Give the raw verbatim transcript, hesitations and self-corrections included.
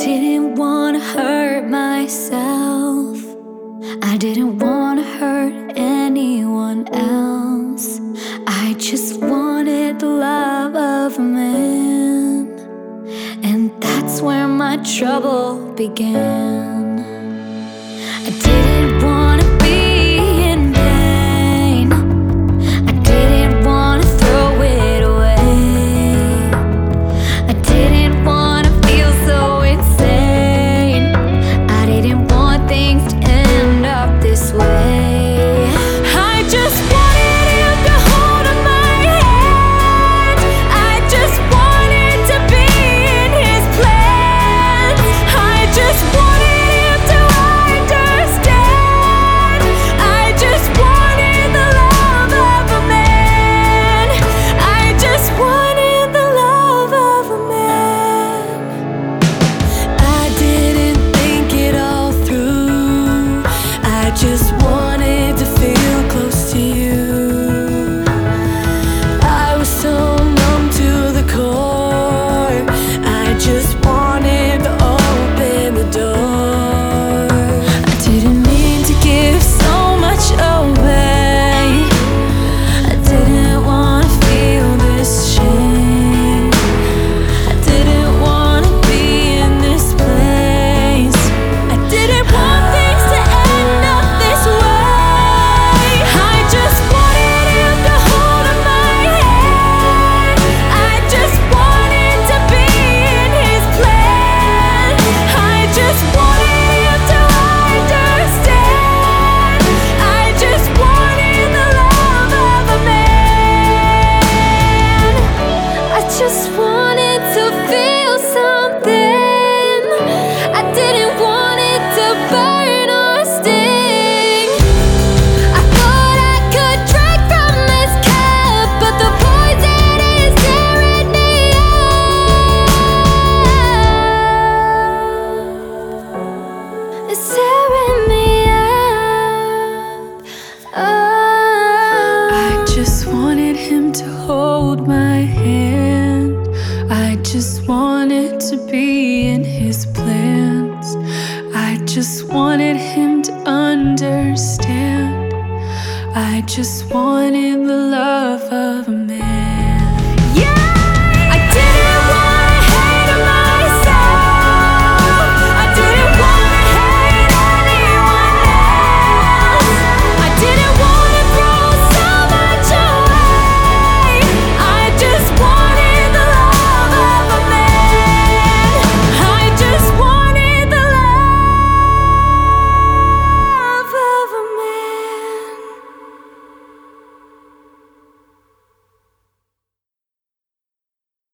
didn't wanna hurt myself. I didn't wanna hurt anyone else. I just wanted the love of a man, and that's where my trouble began. I didn't wanna be in vain. I didn't wanna throw it away. I didn't wanna feel so insane. I didn't want things to end up this way. I just wanted him to hold my hand. I just wanted to be in his plans. I just wanted him to understand. I just wanted the love of a man. I just wanted the love of a man. I didn't think it all through. I just wanted to feel close to you. I was so numb to the core. I just wanted to open the door. I didn't mean to give so much away. I didn't want to feel this shame. I didn't want to be in this place. I didn't want things to end up this way. I just wanted him to hold my hand. I just wanted to be in his plan. I just wanted him to understand. I just wanted the love of a man. I just wanted to feel something. I didn't want it to burn or sting. I thought I could drink from this cup, but the poison is tearing me up. It's tearing me up. Oh. I just wanted him to hold my hand. I just wanted to be in his plans. I just wanted him to understand. I just wanted the love of a